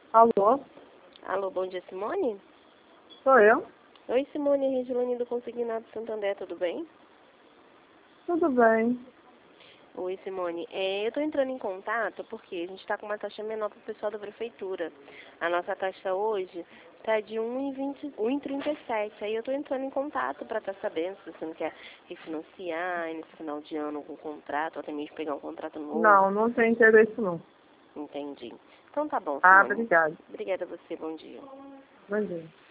Alô? Alô, bom dia, Simone? Sou eu? Oi, Simone, Regilane do Consignado Santander, tudo bem? Tudo bem. Oi, Simone. Eu estou entrando em contato porque a gente está com uma taxa menor para o pessoal da prefeitura. A nossa taxa hoje está de 1,37. Aí eu estou entrando em contato para estar sabendo se você não quer refinanciar nesse final de ano com contrato, ou até mesmo pegar um contrato novo. Não tem interesse não. Entendi. Então tá bom, Ah, Simone. obrigada. Obrigada a você, bom dia. Bom dia.